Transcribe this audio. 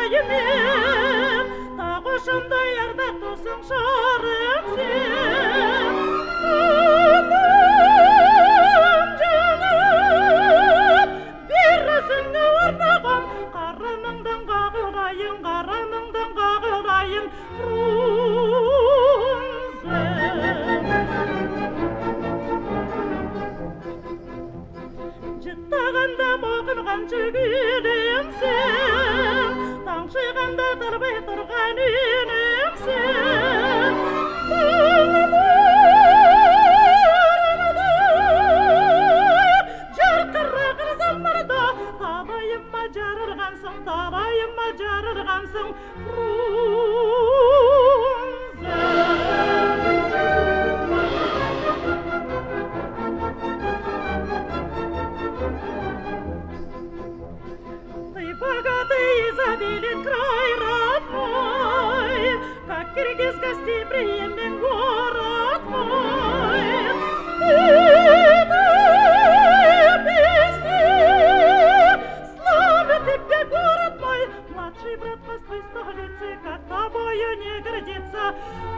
аймен, тағышымдай ардақ досың жарым сен. Анам жаным, берісіңе орнаған, қарыныңдан қағылайын, қарыныңдан қағылайын, Фрунзе. Жыттағанда боғынған жүгілім сен, таңшығанда тұрбай тұрған үйінім сен. Жарқырағыр замарда, талайыма жарырғансың, талайыма жарырғансың, Фрунзе. Ты богатый и изобилен край родной, как Киргиз гостеприимен город мой. И песни славит тебя город мой, младший брат Москвы столицы, как тобою не гордится.